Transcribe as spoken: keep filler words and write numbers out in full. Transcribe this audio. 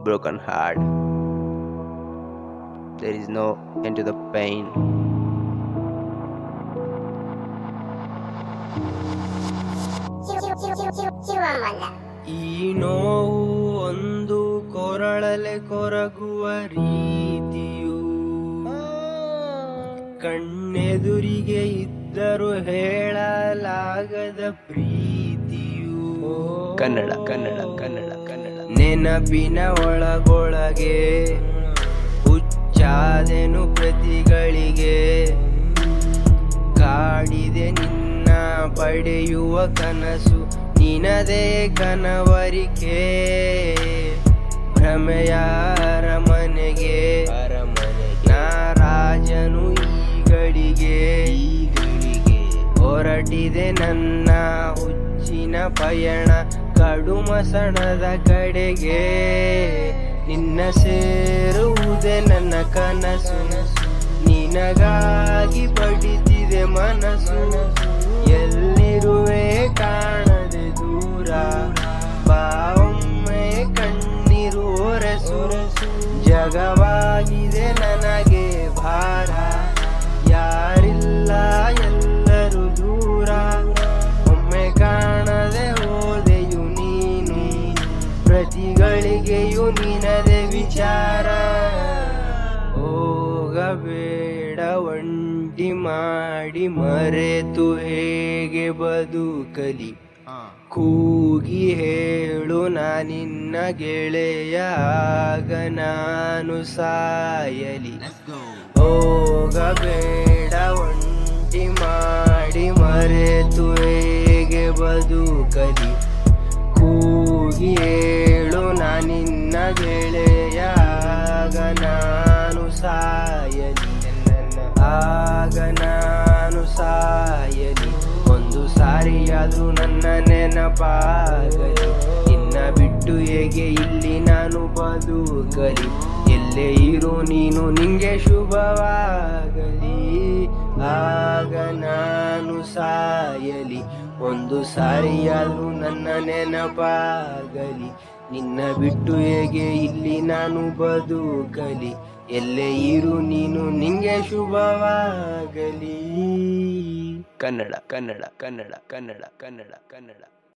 broken heart. There is no end to the pain. ಈ ನೋವು ಒಂದು ಕೊರಳಲೆ ಕೊರಗುವ ರೀತಿಯು ಕಣ್ಣೆದುರಿಗೆ ಇದ್ದರೂ ಹೇಳಲಾಗದ ಪ್ರೀತಿಯು ಕನ್ನಡ ಕನ್ನಡ ಕನ್ನಡ ಕನ್ನಡ ನೆನಪಿನ ಒಳಗೊಳಗೆ ಹುಚ್ಚಾದೆನು ಪ್ರತಿಗಳಿಗೆ ಕಾಡಿದೆ ನಿನ್ನ ಪಡೆಯುವ ಕನಸು ನಿನದೇ ಕನವರಿಕೆ ಭ್ರಮೆಯಾರ ಮನೆಗೆ ನಾರಾಜನು ಈಗಳಿಗೆ ಹೊರಟಿದೆ ನನ್ನ ಹುಚ್ಚಿನ ಪಯಣ ಕಡುಮಸಣದ ಕಡೆಗೆ ನಿನ್ನ ಸೇರುವುದೇ ನನ್ನ ಕನಸು ನಿನಗಾಗಿ ಪಡಿತಿದೆ ಮನಸ್ಸು ಎಲ್ಲಿರುವೆ ಕಾಣದೆ ದೂರ ಬಾವೊಮ್ಮೆ ಕಣ್ಣೀರು ಒರೆಸು ಜಗವಾಗಿದೆ ನನಗೆ ಭಾರ ಯಾರಿಲ್ಲ ಎಲ್ಲರೂ ದೂರ ಒಮ್ಮೆ ಕಾಣದೆ ಹೋದೆಯು ನೀನು ಪ್ರತಿಗಳಿಗೆಯು ನಿನದೆ ವಿಚಾರ ಹೋಗಬೇಡ ಒಂಟಿ ಮಾಡಿ ಮರೆತು ಹೇಗೆ ಬದುಕಲಿ ಕೂಗಿ ಹೇಳು ನಾನಿನ್ನ ಗೆಳೆಯ ಆಗ ನಾನು ಸಾಯಲಿ ಹೋಗಬೇಡ ಒಂಟಿ ಮಾಡಿ ಮರೆತು ಹೇಗೆ ಬದುಕಲಿ ಕೂಗಿ ಹೇಳು ನಾನಿನ್ನ ಗೆಳೆಯ ಆಗ ನಾನು ಸಾಯಲಿ ಆಗ ನಾನು ಸಾಯಲಿ ಒಂದು ಸಾರಿಯಾದ್ರೂ ನನ್ನ ನೆನಪಾಗಲಿ ನಿನ್ನ ಬಿಟ್ಟು ಹೇಗೆ ಇಲ್ಲಿ ನಾನು ಬದುಕಲಿ ಎಲ್ಲೇ ಇರು ನೀನು ನಿಂಗೆ ಶುಭವಾಗಲಿ ಆಗ ನಾನು ಸಾಯಲಿ ಒಂದು ಸಾರಿಯಾದ್ರೂ ನನ್ನ ನೆನಪಾಗಲಿ ನಿನ್ನ ಬಿಟ್ಟು ಹೇಗೆ ಇಲ್ಲಿ ನಾನು ಬದುಕಲಿ ಎಲ್ಲೇ ಇರು ನೀನು ನಿಂಗೆ ಶುಭವಾಗಲಿ ಕನ್ನಡ ಕನ್ನಡ ಕನ್ನಡ ಕನ್ನಡ ಕನ್ನಡ ಕನ್ನಡ